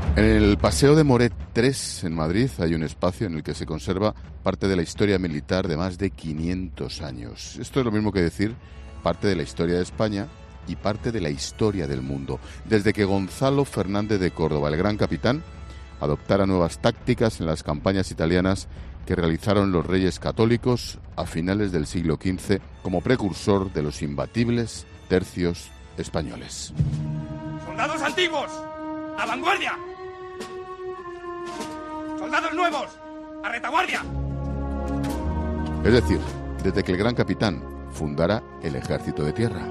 En el Paseo de Moret 3, en Madrid, hay un espacio en el que se conserva parte de la historia militar de más de 500 años. Esto es lo mismo que decir parte de la historia de España y parte de la historia del mundo. Desde que Gonzalo Fernández de Córdoba, el gran capitán, adoptara nuevas tácticas en las campañas italianas que realizaron los reyes católicos a finales del siglo XV como precursor de los imbatibles tercios españoles. ¡Soldados antiguos! ¡A vanguardia! ¡Soldados nuevos! ¡A retaguardia! Es decir, desde que el gran capitán fundara el Ejército de Tierra.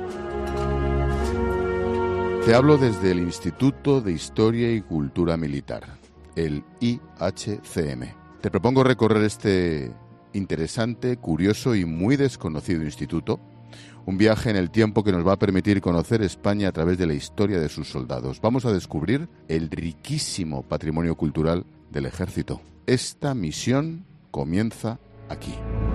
Te hablo desde el Instituto de Historia y Cultura Militar, el IHCM. Te propongo recorrer este interesante, curioso y muy desconocido instituto, un viaje en el tiempo que nos va a permitir conocer España a través de la historia de sus soldados. Vamos a descubrir el riquísimo patrimonio cultural del Ejército. Esta misión comienza aquí.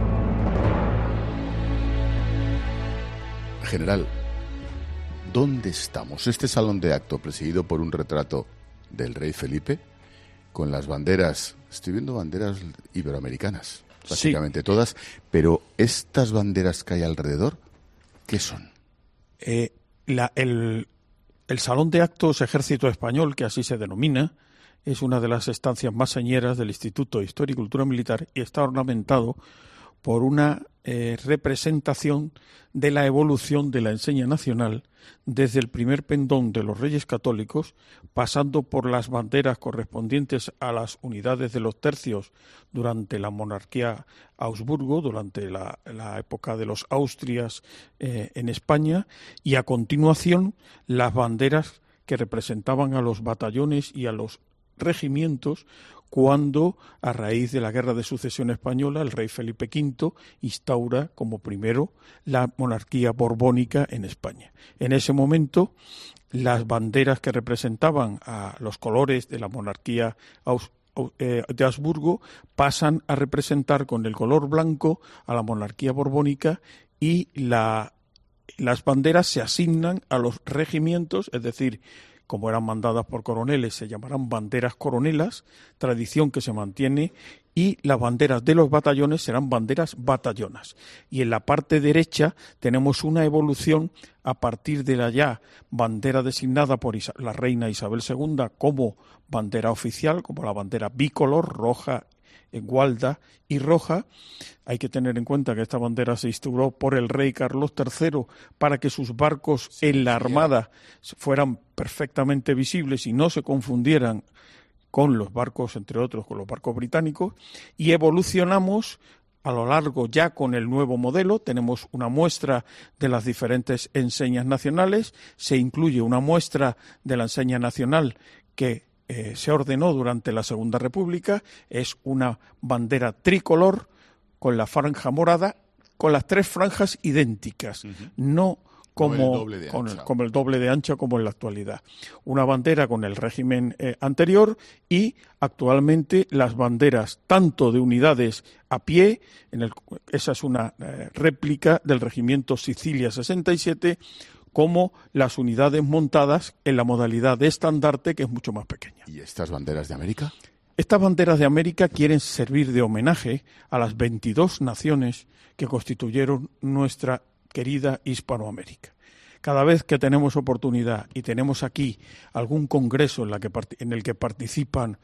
General, ¿dónde estamos? Este salón de acto, presidido por un retrato del rey Felipe, con las banderas, estoy viendo banderas iberoamericanas, prácticamente sí, todas, pero estas banderas que hay alrededor, ¿qué son? El Salón de Actos Ejército Español, que así se denomina, es una de las estancias más señeras del Instituto de Historia y Cultura Militar y está ornamentado por una representación de la evolución de la enseña nacional desde el primer pendón de los Reyes Católicos, pasando por las banderas correspondientes a las unidades de los tercios durante la monarquía Augsburgo, durante la época de los Austrias en España, y a continuación las banderas que representaban a los batallones y a los regimientos cuando, a raíz de la Guerra de Sucesión Española, el rey Felipe V instaura como primero la monarquía borbónica en España. En ese momento, las banderas que representaban a los colores de la monarquía de Habsburgo pasan a representar con el color blanco a la monarquía borbónica y las banderas se asignan a los regimientos, es decir, como eran mandadas por coroneles, se llamarán banderas coronelas, tradición que se mantiene, y las banderas de los batallones serán banderas batallonas. Y en la parte derecha tenemos una evolución a partir de la ya bandera designada por la reina Isabel II como bandera oficial, como la bandera bicolor, roja, gualda y roja. Hay que tener en cuenta que esta bandera se instauró por el rey Carlos III para que sus barcos en la armada fueran perfectamente visibles y no se confundieran con los barcos, entre otros, con los barcos británicos, y evolucionamos a lo largo ya con el nuevo modelo. Tenemos una muestra de las diferentes enseñas nacionales, se incluye una muestra de la enseña nacional que se ordenó durante la Segunda República, es una bandera tricolor con la franja morada, con las tres franjas idénticas, no como el doble de ancha como en la actualidad. Una bandera con el régimen anterior y actualmente las banderas tanto de unidades a pie, esa es una réplica del regimiento Sicilia 67, como las unidades montadas en la modalidad de estandarte, que es mucho más pequeña. ¿Y estas banderas de América? Estas banderas de América quieren servir de homenaje a las 22 naciones que constituyeron nuestra querida Hispanoamérica. Cada vez que tenemos oportunidad y tenemos aquí algún congreso en el que participan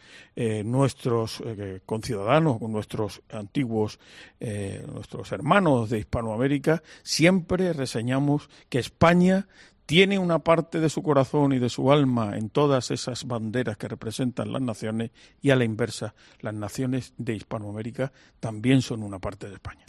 nuestros conciudadanos, nuestros antiguos, nuestros hermanos de Hispanoamérica, siempre reseñamos que España tiene una parte de su corazón y de su alma en todas esas banderas que representan las naciones, y a la inversa, las naciones de Hispanoamérica también son una parte de España.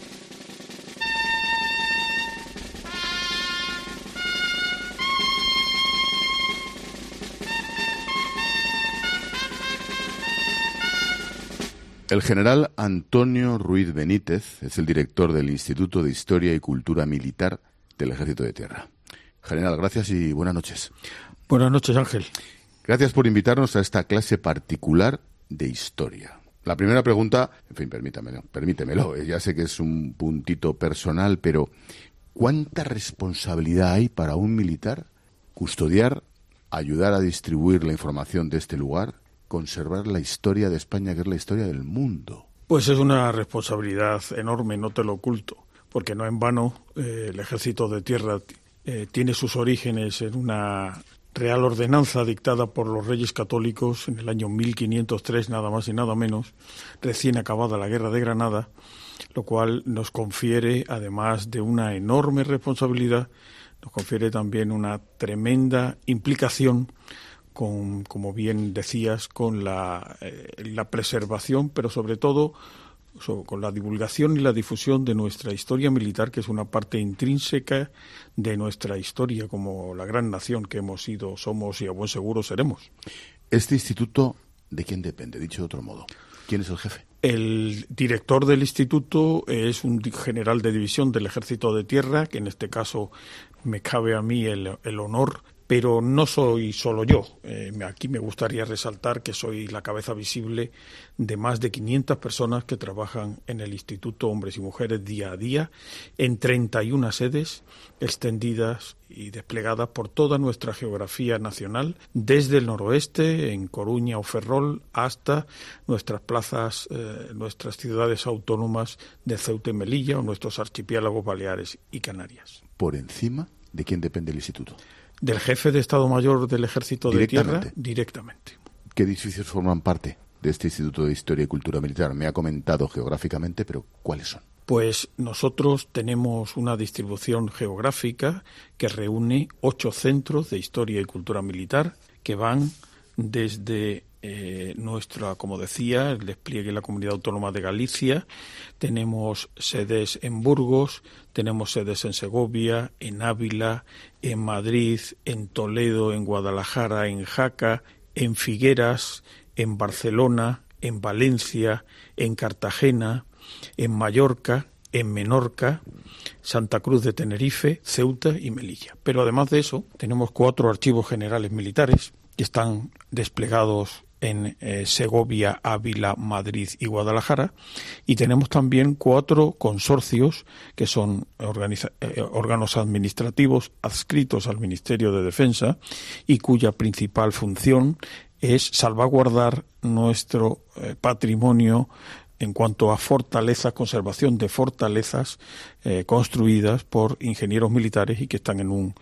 El general Antonio Ruiz Benítez es el director del Instituto de Historia y Cultura Militar del Ejército de Tierra. General, gracias y buenas noches. Buenas noches, Ángel. Gracias por invitarnos a esta clase particular de historia. La primera pregunta, en fin, permítemelo, ya sé que es un puntito personal, pero ¿cuánta responsabilidad hay para un militar custodiar, ayudar a distribuir la información de este lugar conservar la historia de España, que es la historia del mundo. Pues es una responsabilidad enorme, no te lo oculto, porque no en vano el Ejército de Tierra tiene sus orígenes en una real ordenanza dictada por los Reyes Católicos en el año 1503, nada más y nada menos, recién acabada la Guerra de Granada, lo cual nos confiere, además de una enorme responsabilidad, nos confiere también una tremenda implicación con, como bien decías, con la preservación, pero sobre todo con la divulgación y la difusión de nuestra historia militar, que es una parte intrínseca de nuestra historia como la gran nación que hemos sido, somos y a buen seguro seremos. ¿Este instituto de quién depende? Dicho de otro modo, ¿quién es el jefe? El director del instituto es un general de división del Ejército de Tierra, que en este caso me cabe a mí el honor, pero no soy solo yo. Aquí me gustaría resaltar que soy la cabeza visible de más de 500 personas que trabajan en el Instituto, hombres y mujeres, día a día, en 31 sedes extendidas y desplegadas por toda nuestra geografía nacional, desde el noroeste, en Coruña o Ferrol, hasta nuestras plazas, nuestras ciudades autónomas de Ceuta y Melilla o nuestros archipiélagos Baleares y Canarias. ¿Por encima de quién depende el instituto? Del jefe de Estado Mayor del Ejército de Tierra, directamente. ¿Qué edificios forman parte de este Instituto de Historia y Cultura Militar? Me ha comentado geográficamente, pero ¿cuáles son? Pues nosotros tenemos una distribución geográfica que reúne 8 centros de historia y cultura militar que van desde nuestra, como decía, el despliegue en la Comunidad Autónoma de Galicia. Tenemos sedes en Burgos, tenemos sedes en Segovia, en Ávila, en Madrid, en Toledo, en Guadalajara, en Jaca, en Figueras, en Barcelona, en Valencia, en Cartagena, en Mallorca, en Menorca, Santa Cruz de Tenerife, Ceuta y Melilla. Pero además de eso, tenemos 4 archivos generales militares que están desplegados en Segovia, Ávila, Madrid y Guadalajara, y tenemos también 4 consorcios que son órganos administrativos adscritos al Ministerio de Defensa y cuya principal función es salvaguardar nuestro patrimonio en cuanto a fortalezas, conservación de fortalezas construidas por ingenieros militares y que están en un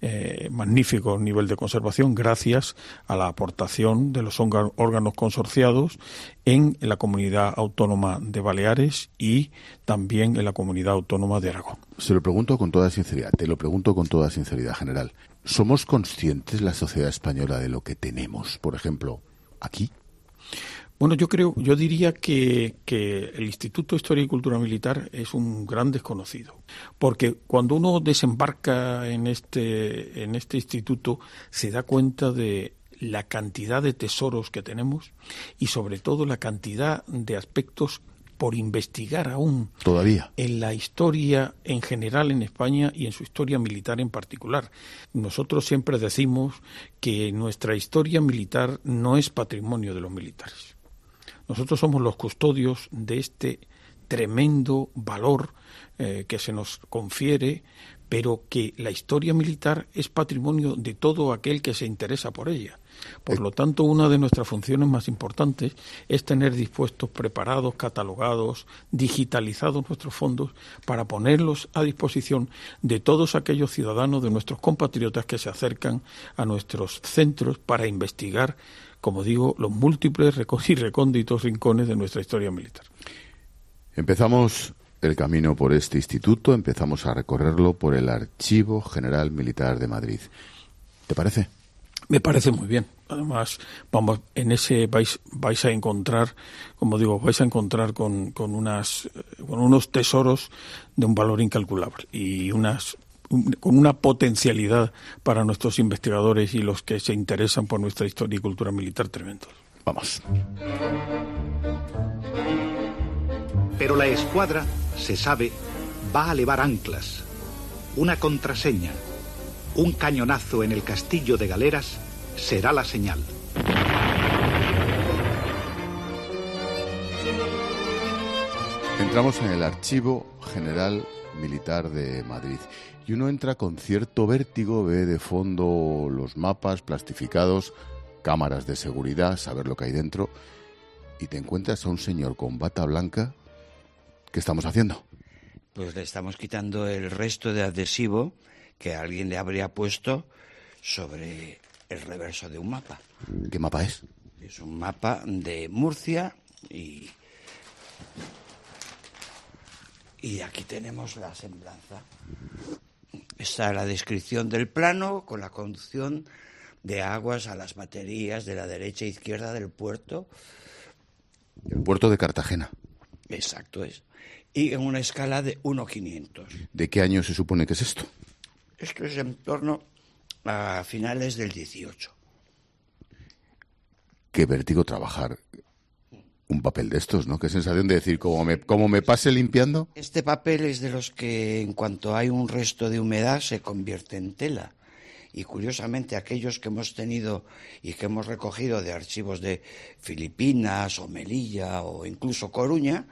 magnífico nivel de conservación gracias a la aportación de los órganos consorciados en la Comunidad Autónoma de Baleares y también en la Comunidad Autónoma de Aragón. Se lo pregunto con toda sinceridad, te lo pregunto con toda sinceridad, general. ¿Somos conscientes, la sociedad española, de lo que tenemos, por ejemplo, aquí? Bueno, yo diría que el Instituto de Historia y Cultura Militar es un gran desconocido, porque cuando uno desembarca en este instituto se da cuenta de la cantidad de tesoros que tenemos y sobre todo la cantidad de aspectos por investigar aún todavía en la historia en general en España y en su historia militar en particular. Nosotros siempre decimos que nuestra historia militar no es patrimonio de los militares. Nosotros somos los custodios de este tremendo valor que se nos confiere, pero que la historia militar es patrimonio de todo aquel que se interesa por ella. Por lo tanto, una de nuestras funciones más importantes es tener dispuestos, preparados, catalogados, digitalizados nuestros fondos para ponerlos a disposición de todos aquellos ciudadanos, de nuestros compatriotas que se acercan a nuestros centros para investigar, como digo, los múltiples y recónditos rincones de nuestra historia militar. Empezamos el camino por este instituto, empezamos a recorrerlo por el Archivo General Militar de Madrid. ¿Te parece? Me parece muy bien. Además, vamos, en ese vais a encontrar, como digo, vais a encontrar con unos tesoros de un valor incalculable y con una potencialidad para nuestros investigadores y los que se interesan por nuestra historia y cultura militar tremendo. Vamos. Pero la escuadra, se sabe, va a levar anclas. Una contraseña, un cañonazo en el castillo de Galeras será la señal. Entramos en el Archivo General Militar de Madrid y uno entra con cierto vértigo, ve de fondo los mapas plastificados, cámaras de seguridad, saber lo que hay dentro, y te encuentras a un señor con bata blanca. ¿Qué estamos haciendo? Pues le estamos quitando el resto de adhesivo que alguien le habría puesto sobre el reverso de un mapa. ¿Qué mapa es? Es un mapa de Murcia y aquí tenemos la semblanza. Está la descripción del plano con la conducción de aguas a las baterías de la derecha e izquierda del puerto. El puerto de Cartagena. Exacto es. Y en una escala de 1:500. ¿De qué año se supone que es esto? Esto es en torno a finales del 18. Qué vértigo trabajar un papel de estos, ¿no? Qué sensación de decir, como me pase limpiando. Este papel es de los que en cuanto hay un resto de humedad se convierte en tela. Y curiosamente aquellos que hemos tenido y que hemos recogido de archivos de Filipinas o Melilla o incluso Coruña,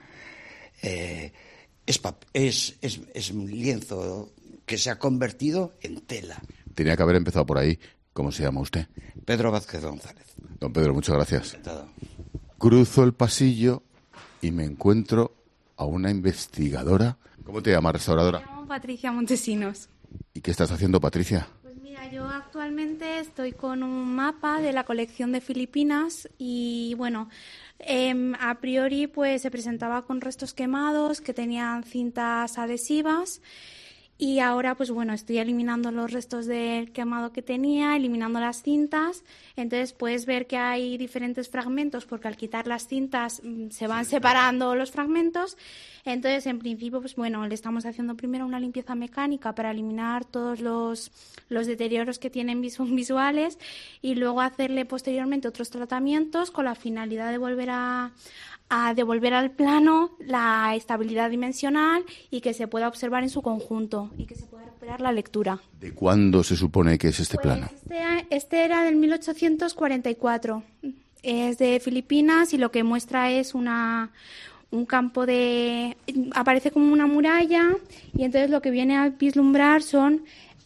es lienzo que se ha convertido en tela. Tenía que haber empezado por ahí. ¿Cómo se llama usted? Pedro Vázquez González. Don Pedro, muchas gracias. Encantado. Cruzo el pasillo y me encuentro a una investigadora. ¿Cómo te llamas, restauradora? Me llamo Patricia Montesinos. ¿Y qué estás haciendo, Patricia? Pues mira, yo actualmente estoy con un mapa de la colección de Filipinas y bueno, a priori pues se presentaba con restos quemados que tenían cintas adhesivas. Y ahora, pues bueno, estoy eliminando los restos del quemado que tenía, eliminando las cintas. Entonces puedes ver que hay diferentes fragmentos porque al quitar las cintas se van separando los fragmentos. Entonces, en principio, pues bueno, le estamos haciendo primero una limpieza mecánica para eliminar todos los deterioros que tienen visuales y luego hacerle posteriormente otros tratamientos con la finalidad de volver a devolver al plano la estabilidad dimensional y que se pueda observar en su conjunto y que se pueda recuperar la lectura. ¿De cuándo se supone que es este plano? Este era del 1844. Es de Filipinas y lo que muestra es un campo aparece como una muralla y entonces lo que viene a vislumbrar son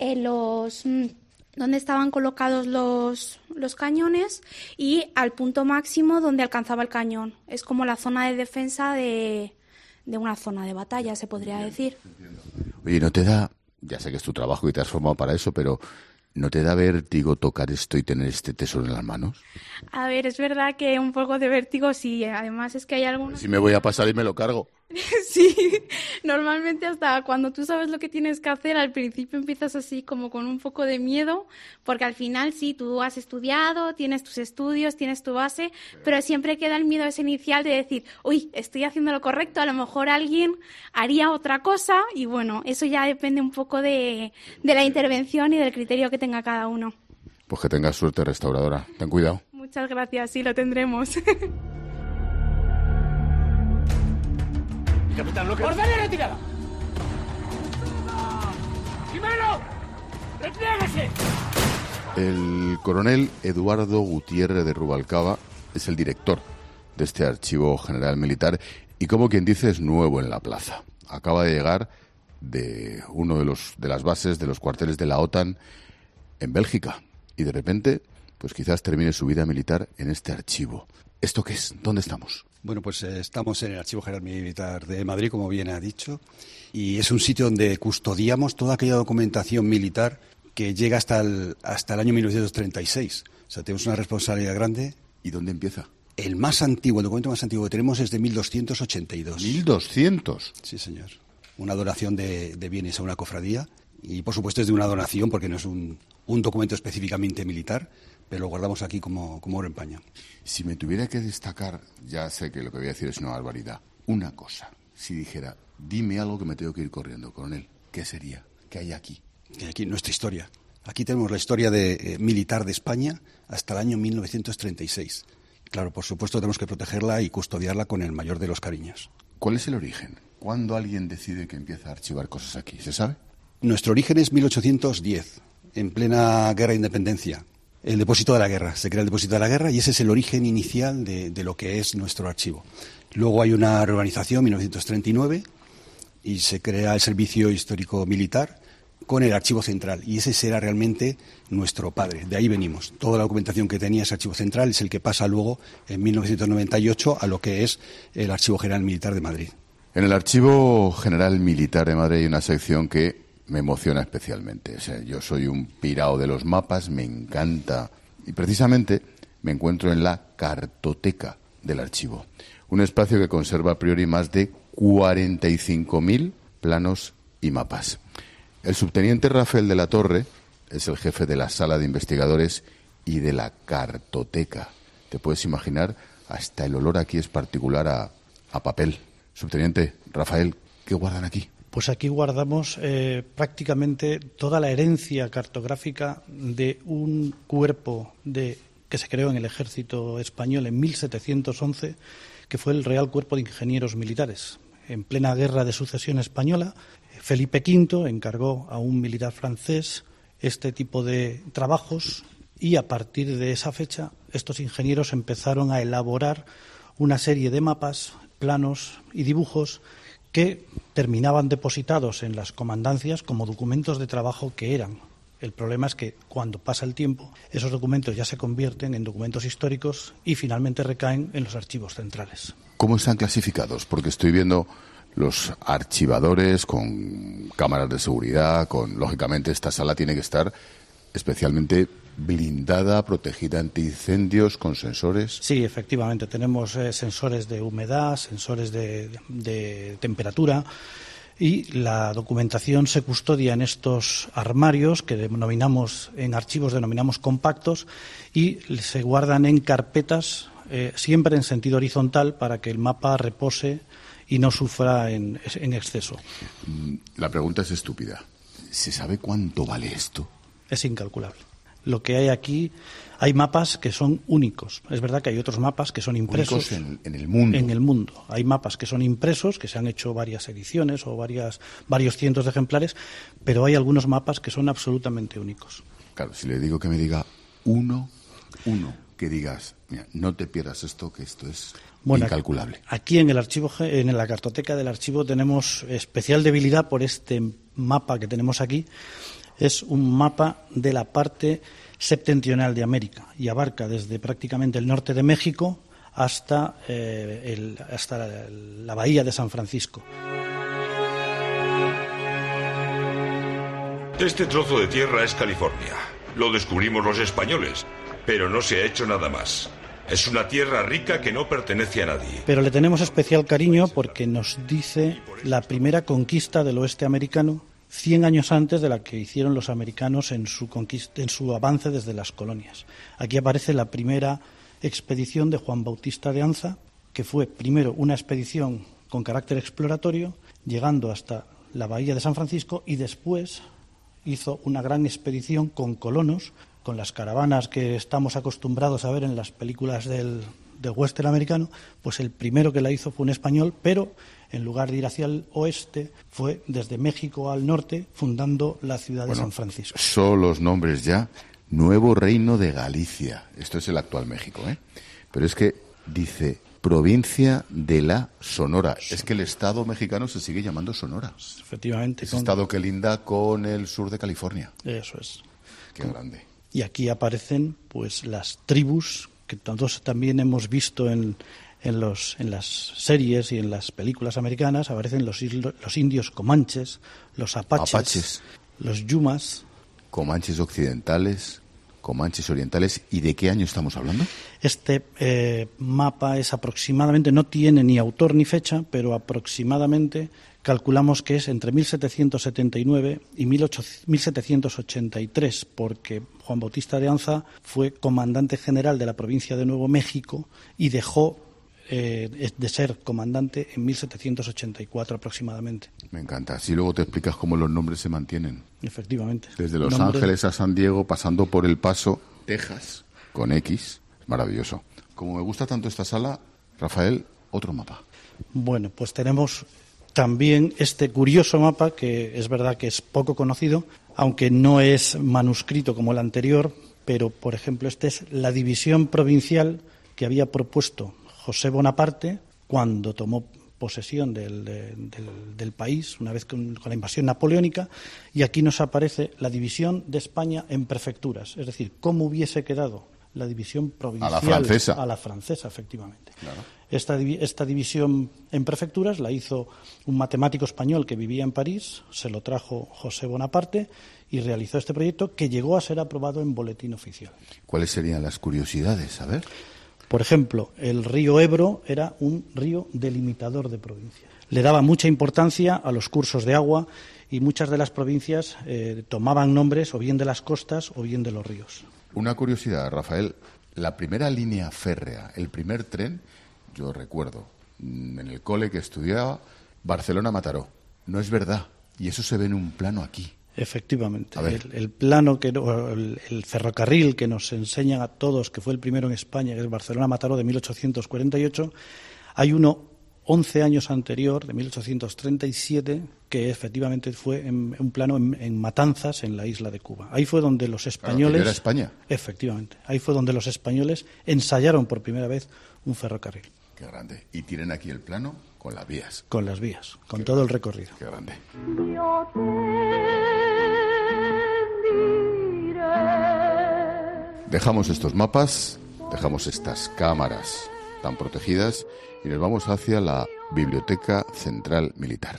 donde estaban colocados los cañones y al punto máximo donde alcanzaba el cañón. Es como la zona de defensa de una zona de batalla, se podría decir. Oye, ¿no te da, ya sé que es tu trabajo y te has formado para eso, pero ¿no te da vértigo tocar esto y tener este tesoro en las manos? A ver, es verdad que un poco de vértigo sí, además es que hay algunos... Si me voy a pasar y me lo cargo. Sí, normalmente hasta cuando tú sabes lo que tienes que hacer, al principio empiezas así como con un poco de miedo, porque al final sí, tú has estudiado, tienes tus estudios, tienes tu base, pero siempre queda el miedo ese inicial de decir, uy, estoy haciendo lo correcto, a lo mejor alguien haría otra cosa y bueno, eso ya depende un poco de la intervención y del criterio que tenga cada uno. Pues que tengas suerte, restauradora. Ten cuidado. Muchas gracias, sí, lo tendremos. Capitán, lo que... ¡Orden de retirada! ¡Primero! ¡Replieguese! El coronel Eduardo Gutiérrez de Rubalcaba es el director de este archivo general militar y, como quien dice, es nuevo en la plaza. Acaba de llegar de uno de las bases de los cuarteles de la OTAN en Bélgica y de repente, pues quizás termine su vida militar en este archivo. ¿Esto qué es? ¿Dónde estamos? Bueno, pues estamos en el Archivo General Militar de Madrid, como bien ha dicho, y es un sitio donde custodiamos toda aquella documentación militar que llega hasta el año 1936. O sea, tenemos una responsabilidad grande. ¿Y dónde empieza? El documento más antiguo que tenemos es de 1282. ¿1200? Sí, señor. Una donación de bienes a una cofradía y, por supuesto, es de una donación porque no es un documento específicamente militar, pero lo guardamos aquí como oro en paño. Si me tuviera que destacar, ya sé que lo que voy a decir es una barbaridad, una cosa, si dijera, dime algo que me tengo que ir corriendo, coronel, ¿qué sería? ¿Qué hay aquí? Aquí nuestra historia. Aquí tenemos la historia militar de España hasta el año 1936. Claro, por supuesto tenemos que protegerla y custodiarla con el mayor de los cariños. ¿Cuál es el origen? ¿Cuándo alguien decide que empieza a archivar cosas aquí? ¿Se sabe? Nuestro origen es 1810, en plena guerra de independencia. El depósito de la guerra, se crea el depósito de la guerra y ese es el origen inicial de lo que es nuestro archivo. Luego hay una reorganización, 1939, y se crea el Servicio Histórico Militar, con el archivo central, y ese será realmente nuestro padre. De ahí venimos. Toda la documentación que tenía ese archivo central es el que pasa luego, en 1998, a lo que es el Archivo General Militar de Madrid. En el Archivo General Militar de Madrid hay una sección que me emociona especialmente. O sea, yo soy un pirao de los mapas, me encanta. Y precisamente me encuentro en la cartoteca del archivo. Un espacio que conserva a priori más de 45.000 planos y mapas. El subteniente Rafael de la Torre es el jefe de la sala de investigadores y de la cartoteca. Te puedes imaginar, hasta el olor aquí es particular a papel. Subteniente Rafael, ¿qué guardan aquí? Pues aquí guardamos prácticamente toda la herencia cartográfica de un cuerpo que se creó en el ejército español en 1711, que fue el Real Cuerpo de Ingenieros Militares. En plena Guerra de Sucesión Española, Felipe V encargó a un militar francés este tipo de trabajos y a partir de esa fecha estos ingenieros empezaron a elaborar una serie de mapas, planos y dibujos que terminaban depositados en las comandancias como documentos de trabajo que eran. El problema es que cuando pasa el tiempo, esos documentos ya se convierten en documentos históricos y finalmente recaen en los archivos centrales. ¿Cómo están clasificados? Porque estoy viendo los archivadores con cámaras de seguridad, lógicamente esta sala tiene que estar especialmente blindada, protegida ante incendios, con sensores. Sí, efectivamente, tenemos sensores de humedad, sensores de temperatura, y la documentación se custodia en estos armarios que en archivos denominamos compactos, y se guardan en carpetas siempre en sentido horizontal para que el mapa repose y no sufra en exceso. La pregunta es estúpida. ¿Se sabe cuánto vale esto? Es incalculable. Lo que hay aquí, hay mapas que son únicos. Es verdad que hay otros mapas que son impresos. ¿Únicos en el mundo? En el mundo. Hay mapas que son impresos, que se han hecho varias ediciones o varios cientos de ejemplares, pero hay algunos mapas que son absolutamente únicos. Claro, si le digo que me diga uno, que digas, mira, no te pierdas esto, que esto es incalculable. Aquí en la cartoteca del archivo tenemos especial debilidad por este mapa que tenemos aquí. Es un mapa de la parte septentrional de América y abarca desde prácticamente el norte de México hasta la bahía de San Francisco. Este trozo de tierra es California. Lo descubrimos los españoles, pero no se ha hecho nada más. Es una tierra rica que no pertenece a nadie. Pero le tenemos especial cariño porque nos dice la primera conquista del oeste americano 100 años antes de la que hicieron los americanos en su avance desde las colonias. Aquí aparece la primera expedición de Juan Bautista de Anza, que fue primero una expedición con carácter exploratorio, llegando hasta la bahía de San Francisco, y después hizo una gran expedición con colonos, con las caravanas que estamos acostumbrados a ver en las películas del western americano. Pues el primero que la hizo fue un español, pero en lugar de ir hacia el oeste, fue desde México al norte, fundando la ciudad de San Francisco. Son los nombres ya. Nuevo Reino de Galicia. Esto es el actual México, ¿eh? Pero es que dice provincia de la Sonora. Es que el estado mexicano se sigue llamando Sonora. Efectivamente. Es estado que linda con el sur de California. Eso es. Qué grande. Y aquí aparecen pues las tribus que todos también hemos visto en las series y en las películas americanas. Aparecen los indios comanches, los apaches, los yumas. Comanches occidentales, comanches orientales. ¿Y de qué año estamos hablando? Este mapa es aproximadamente, no tiene ni autor ni fecha, pero aproximadamente calculamos que es entre 1779 y 1783, porque Juan Bautista de Anza fue comandante general de la provincia de Nuevo México y dejó de ser comandante en 1784 aproximadamente. Me encanta. Así luego te explicas cómo los nombres se mantienen. Efectivamente. Desde Los Ángeles a San Diego, pasando por El Paso, Texas, con X. Es maravilloso. Como me gusta tanto esta sala, Rafael, otro mapa. Bueno, pues tenemos también este curioso mapa, que es verdad que es poco conocido, aunque no es manuscrito como el anterior, pero, por ejemplo, esta es la división provincial que había propuesto José Bonaparte cuando tomó posesión del país, una vez con la invasión napoleónica, y aquí nos aparece la división de España en prefecturas, es decir, cómo hubiese quedado la división provincial. A la francesa, efectivamente. Claro. Esta división en prefecturas la hizo un matemático español que vivía en París, se lo trajo José Bonaparte y realizó este proyecto que llegó a ser aprobado en boletín oficial. ¿Cuáles serían las curiosidades? A ver. Por ejemplo, el río Ebro era un río delimitador de provincias. Le daba mucha importancia a los cursos de agua y muchas de las provincias tomaban nombres o bien de las costas o bien de los ríos. Una curiosidad, Rafael. La primera línea férrea, el primer tren, yo recuerdo en el cole que estudiaba, Barcelona-Mataró. No es verdad. Y eso se ve en un plano aquí. Efectivamente. El plano, el ferrocarril que nos enseñan a todos, que fue el primero en España, que es Barcelona-Mataró de 1848, hay uno 11 años anterior, de 1837, que efectivamente fue en un plano en Matanzas, en la isla de Cuba. Ahí fue donde los españoles... Claro, era España. Efectivamente. Ahí fue donde los españoles ensayaron por primera vez un ferrocarril. Qué grande. Y tienen aquí el plano con las vías. Con las vías, con todo el recorrido. Qué grande. Dejamos estos mapas, dejamos estas cámaras tan protegidas y nos vamos hacia la Biblioteca Central Militar.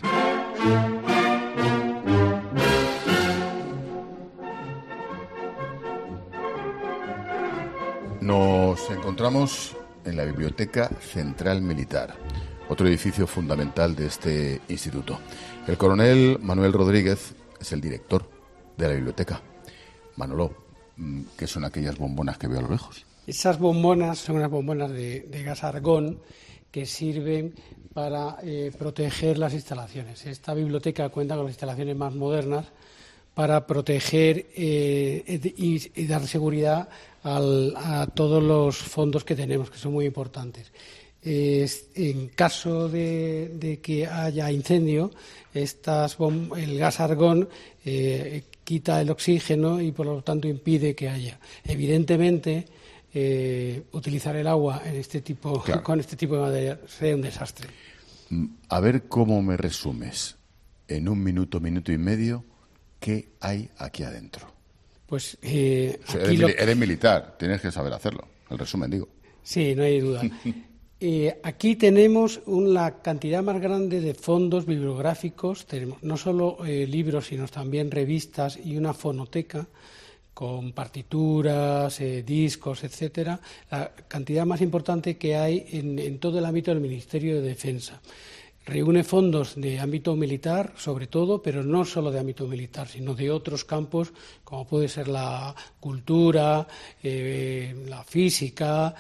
Nos encontramos en la Biblioteca Central Militar, otro edificio fundamental de este instituto. El coronel Manuel Rodríguez es el director de la biblioteca. Manolo, ¿qué son aquellas bombonas que veo a lo lejos? Esas bombonas son unas bombonas de gas argón que sirven para proteger las instalaciones. Esta biblioteca cuenta con las instalaciones más modernas para proteger y dar seguridad a todos los fondos que tenemos, que son muy importantes. En caso de que haya incendio, el gas argón quita el oxígeno y por lo tanto impide que haya. Evidentemente, utilizar el agua con este tipo de madera sería un desastre. A ver cómo me resumes en un minuto y medio qué hay aquí adentro. Pues eres militar, tienes que saber hacerlo. El resumen, digo. Sí, no hay duda. Aquí tenemos una cantidad más grande de fondos bibliográficos. Tenemos no solo libros, sino también revistas y una fonoteca con partituras, discos, etcétera, la cantidad más importante que hay en todo el ámbito del Ministerio de Defensa. Reúne fondos de ámbito militar, sobre todo, pero no solo de ámbito militar, sino de otros campos, como puede ser la cultura, la física,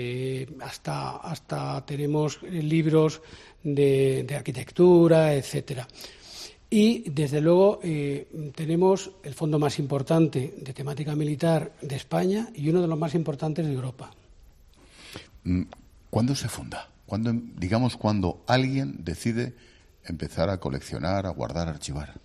hasta tenemos libros de arquitectura, etcétera. Y, desde luego, tenemos el fondo más importante de temática militar de España y uno de los más importantes de Europa. ¿Cuándo se funda? Cuando alguien decide empezar a coleccionar, a guardar, a archivar.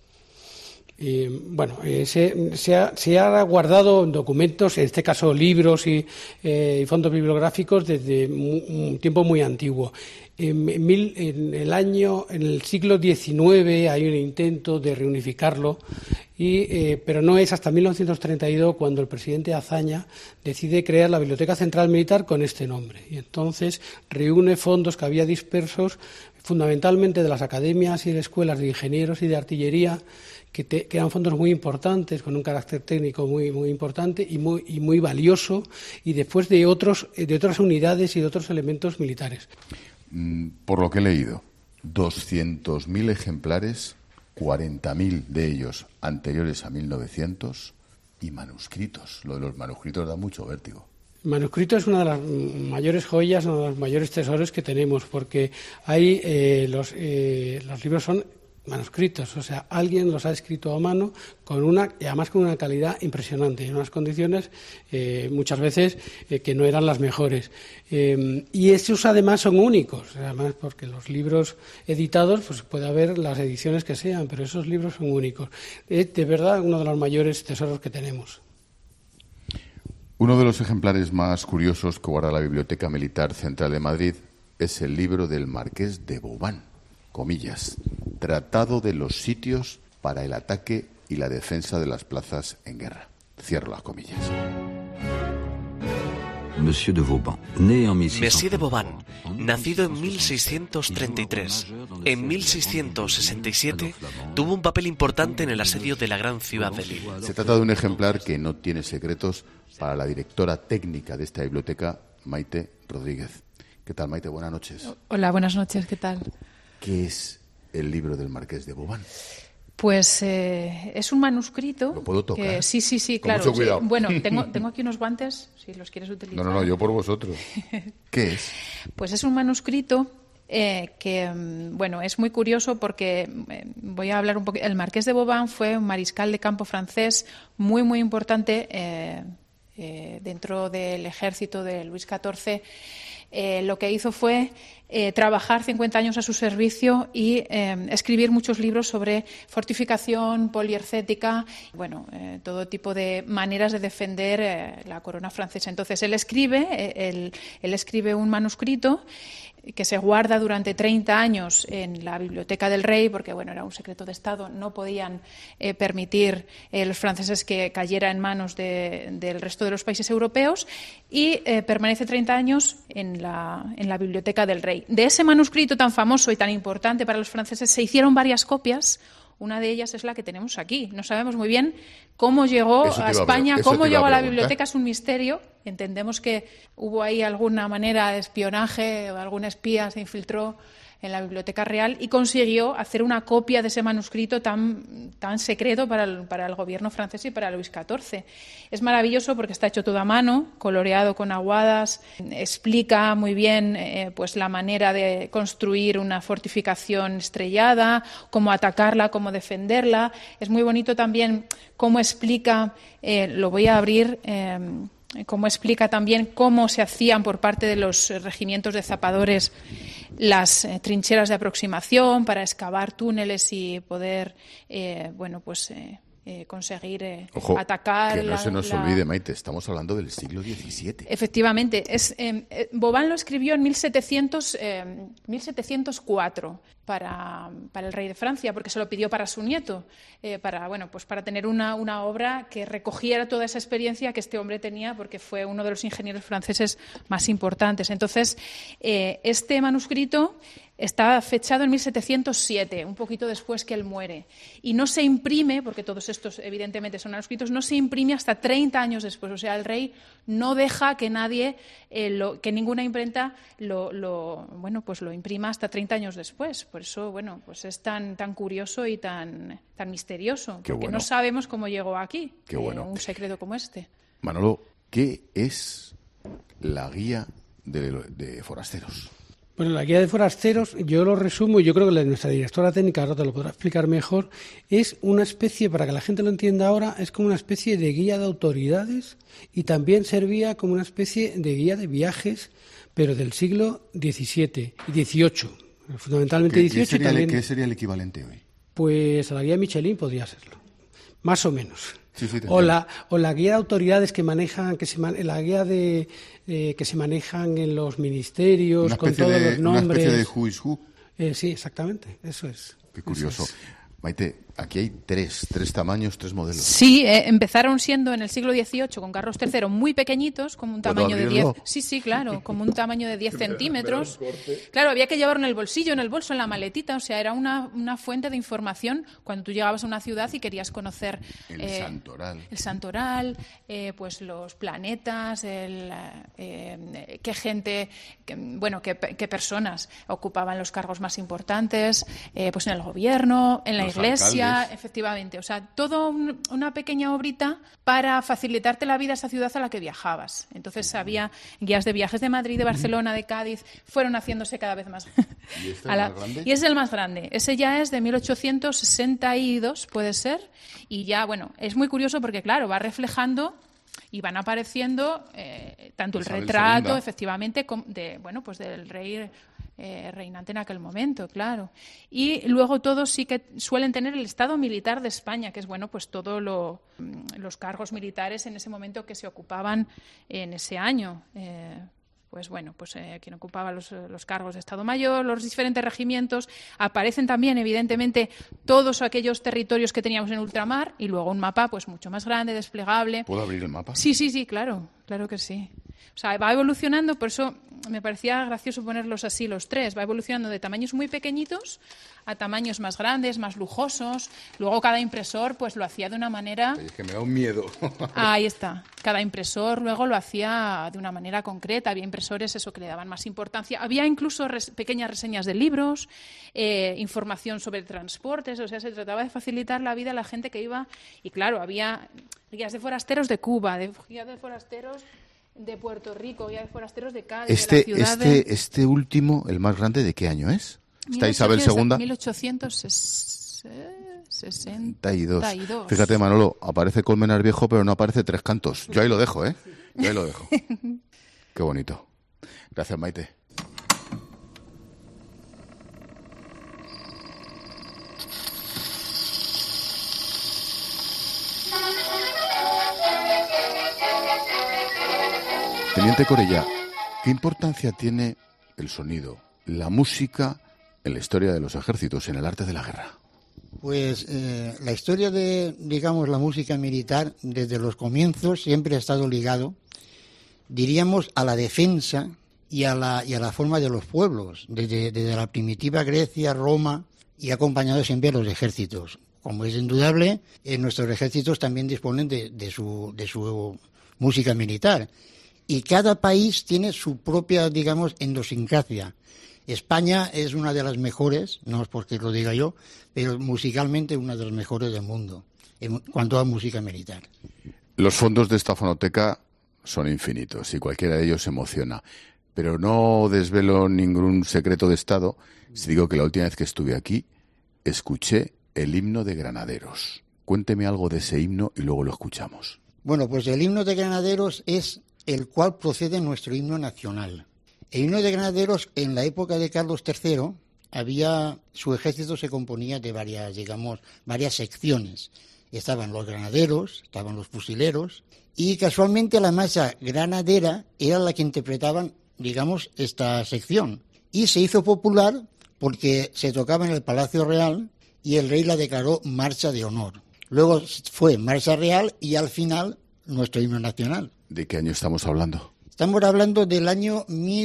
Se ha guardado documentos, en este caso libros y fondos bibliográficos desde un tiempo muy antiguo. En el siglo XIX hay un intento de reunificarlo, pero no es hasta 1932 cuando el presidente Azaña decide crear la Biblioteca Central Militar con este nombre. Y entonces reúne fondos que había dispersos fundamentalmente de las academias y de escuelas de ingenieros y de artillería, que eran fondos muy importantes, con un carácter técnico muy, muy importante y muy valioso, y después de otras unidades y de otros elementos militares. Por lo que he leído, 200.000 ejemplares, 40.000 de ellos anteriores a 1900, y manuscritos. Lo de los manuscritos da mucho vértigo. El manuscrito es una de las mayores joyas, uno de los mayores tesoros que tenemos, porque los libros son manuscritos, o sea, alguien los ha escrito a mano y además con una calidad impresionante, en unas condiciones muchas veces que no eran las mejores. Y esos además son únicos, además porque los libros editados, pues puede haber las ediciones que sean, pero esos libros son únicos. Es de verdad uno de los mayores tesoros que tenemos. Uno de los ejemplares más curiosos que guarda la Biblioteca Militar Central de Madrid es el libro del Marqués de Vauban. comillas, Tratado de los sitios para el ataque y la defensa de las plazas en guerra. Cierro las comillas. Monsieur de Vauban, né en Monsieur de Vauban, nacido en 1633, en 1667 tuvo un papel importante en el asedio de la gran ciudad de Lille. Se trata de un ejemplar que no tiene secretos para la directora técnica de esta biblioteca, Maite Rodríguez. ¿Qué tal, Maite? Buenas noches. Hola, buenas noches, ¿qué tal? ¿Qué es el libro del Marqués de Vauban? Pues es un manuscrito. ¿Lo puedo tocar? Sí, Con claro. mucho cuidado. Sí. Bueno, tengo aquí unos guantes, si los quieres utilizar. No, yo por vosotros. ¿Qué es? Pues es un manuscrito que, bueno, es muy curioso porque voy a hablar un poco. El Marqués de Vauban fue un mariscal de campo francés muy, muy importante dentro del ejército de Luis XIV. Lo que hizo fue trabajar 50 años a su servicio y escribir muchos libros sobre fortificación, poliercética, bueno, todo tipo de maneras de defender la corona francesa. Entonces, él escribe un manuscrito que se guarda durante 30 años en la biblioteca del rey, porque bueno, era un secreto de Estado, no podían permitir los franceses que cayera en manos del resto de los países europeos, y permanece 30 años en la biblioteca del rey. De ese manuscrito tan famoso y tan importante para los franceses se hicieron varias copias. Una de ellas es la que tenemos aquí. No sabemos muy bien cómo llegó a España, cómo llegó a la biblioteca, es un misterio. Entendemos que hubo ahí alguna manera de espionaje o algún espía se infiltró en la Biblioteca Real y consiguió hacer una copia de ese manuscrito tan secreto para el gobierno francés y para Luis XIV. Es maravilloso porque está hecho todo a mano, coloreado con aguadas, explica muy bien pues la manera de construir una fortificación estrellada, cómo atacarla, cómo defenderla. Es muy bonito también cómo explica, lo voy a abrir, cómo explica también cómo se hacían por parte de los regimientos de zapadores las trincheras de aproximación para excavar túneles y poder, conseguir atacar. Que no se nos olvide, Maite, estamos hablando del siglo XVII. Efectivamente, Vauban lo escribió en 1704 para el rey de Francia, porque se lo pidió para su nieto, para tener una obra que recogiera toda esa experiencia que este hombre tenía, porque fue uno de los ingenieros franceses más importantes. Entonces, este manuscrito está fechado en 1707, un poquito después que él muere, y no se imprime, porque todos estos evidentemente son manuscritos, no se imprime hasta 30 años después. O sea, el rey no deja que nadie, que ninguna imprenta lo imprima hasta 30 años después. Por eso, bueno, pues es tan curioso y tan misterioso, porque no sabemos cómo llegó aquí, un secreto como este. Manolo, ¿qué es la guía de forasteros? Bueno, la guía de forasteros, yo lo resumo, y yo creo que nuestra directora técnica ahora te lo podrá explicar mejor, es una especie, para que la gente lo entienda ahora, es como una especie de guía de autoridades y también servía como una especie de guía de viajes, pero del siglo XVII y XVIII, fundamentalmente XVIII. ¿Qué sería el equivalente hoy? Pues a la guía Michelin podría serlo, más o menos. Sí, o la guía de autoridades que manejan, la guía que se manejan en los ministerios con todos los nombres. Una especie de who is who. Sí, exactamente, eso es. Qué curioso. Maite, aquí hay tres tamaños, tres modelos. Sí, empezaron siendo en el siglo XVIII con Carlos III muy pequeñitos, como un tamaño de 10. Sí, claro, como un tamaño de 10 centímetros. Claro, había que llevarlo en el bolsillo, en el bolso, en la maletita. O sea, era una fuente de información cuando tú llegabas a una ciudad y querías conocer el Santoral, pues los planetas, qué gente, qué personas ocupaban los cargos más importantes, pues en el gobierno, en la iglesia, alcaldes. Efectivamente. O sea, todo una pequeña obrita para facilitarte la vida a esa ciudad a la que viajabas. Entonces había guías de viajes de Madrid, de Barcelona, de Cádiz, fueron haciéndose cada vez más. ¿Y este es el más grande? Y es el más grande. Ese ya es de 1862, puede ser. Y ya, bueno, es muy curioso porque, claro, va reflejando y van apareciendo tanto el retrato, efectivamente, del rey reinante en aquel momento, claro. Y luego todos sí que suelen tener el estado militar de España, que es, pues todos los cargos militares en ese momento que se ocupaban en ese año. quien ocupaba los cargos de Estado Mayor, los diferentes regimientos. Aparecen también, evidentemente, todos aquellos territorios que teníamos en ultramar y luego un mapa pues mucho más grande, desplegable. ¿Puedo abrir el mapa? Sí, claro que sí. O sea, va evolucionando, por eso me parecía gracioso ponerlos así los tres. Va evolucionando de tamaños muy pequeñitos a tamaños más grandes, más lujosos. Luego cada impresor pues lo hacía de una manera... Es que me da un miedo. Ahí está. Cada impresor luego lo hacía de una manera concreta. Había impresores que le daban más importancia. Había incluso pequeñas reseñas de libros, información sobre transportes. O sea, se trataba de facilitar la vida a la gente que iba. Y claro, había guías de forasteros de Cuba, guías de forasteros de Puerto Rico, guías de forasteros de Cádiz, de la ciudad este último, el más grande, ¿de qué año es? ¿Está Isabel II? 1862. Fíjate, Manolo, aparece Colmenar Viejo, pero no aparece Tres Cantos. Yo ahí lo dejo, ¿eh? Yo ahí lo dejo. Qué bonito. Gracias, Maite. Teniente Corella, ¿qué importancia tiene el sonido, la música en la historia de los ejércitos, en el arte de la guerra? Pues la historia de, digamos, la música militar, desde los comienzos siempre ha estado ligado, diríamos, a la defensa y a la forma de los pueblos, desde la primitiva Grecia, Roma, y acompañado siempre a los ejércitos. Como es indudable, nuestros ejércitos también disponen de su música militar. Y cada país tiene su propia, digamos, idiosincrasia. España es una de las mejores, no es porque lo diga yo, pero musicalmente una de las mejores del mundo, en cuanto a música militar. Los fondos de esta fonoteca son infinitos y cualquiera de ellos emociona. Pero no desvelo ningún secreto de Estado si digo que la última vez que estuve aquí escuché el himno de Granaderos. Cuénteme algo de ese himno y luego lo escuchamos. Bueno, pues el himno de Granaderos es el cual procede nuestro himno nacional. El himno de Granaderos, en la época de Carlos III, su ejército se componía de varias secciones. Estaban los granaderos, estaban los fusileros, y casualmente la marcha granadera era la que interpretaban, digamos, esta sección. Y se hizo popular porque se tocaba en el Palacio Real y el rey la declaró marcha de honor. Luego fue marcha real y al final nuestro himno nacional. ¿De qué año estamos hablando? Estamos hablando del año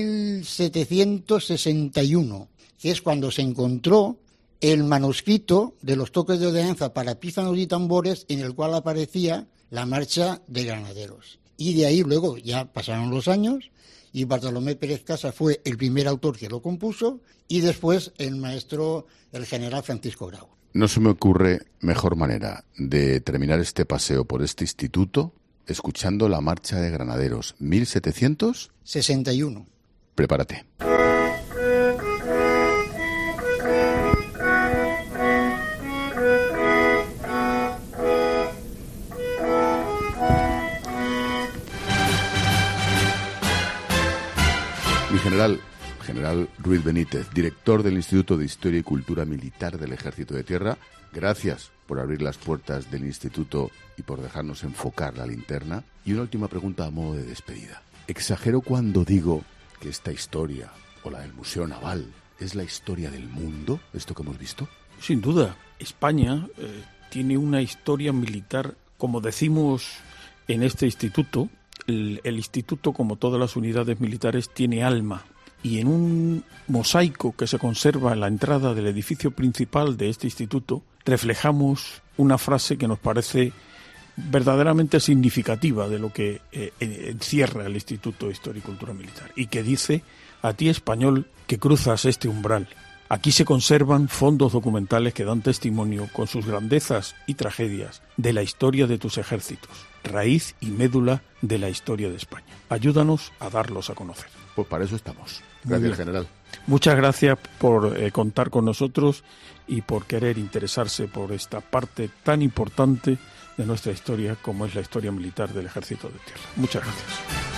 1761, que es cuando se encontró el manuscrito de los toques de ordenanza para pífanos y tambores, en el cual aparecía la marcha de Granaderos. Y de ahí luego ya pasaron los años y Bartolomé Pérez Casa fue el primer autor que lo compuso y después el general Francisco Grau. No se me ocurre mejor manera de terminar este paseo por este instituto escuchando la marcha de Granaderos, 1761. Prepárate. Mi general Ruiz Benítez, director del Instituto de Historia y Cultura Militar del Ejército de Tierra, gracias por abrir las puertas del instituto y por dejarnos enfocar la linterna. Y una última pregunta a modo de despedida. ¿Exagero cuando digo que esta historia, o la del Museo Naval, es la historia del mundo, esto que hemos visto? Sin duda. España tiene una historia militar, como decimos en este instituto. El instituto, como todas las unidades militares, tiene alma. Y en un mosaico que se conserva en la entrada del edificio principal de este instituto, reflejamos una frase que nos parece verdaderamente significativa de lo que encierra el Instituto de Historia y Cultura Militar, y que dice: a ti, español, que cruzas este umbral, aquí se conservan fondos documentales que dan testimonio, con sus grandezas y tragedias, de la historia de tus ejércitos, raíz y médula de la historia de España. Ayúdanos a darlos a conocer. Pues para eso estamos. Gracias, general. Muchas gracias por contar con nosotros y por querer interesarse por esta parte tan importante de nuestra historia como es la historia militar del Ejército de Tierra. Muchas gracias.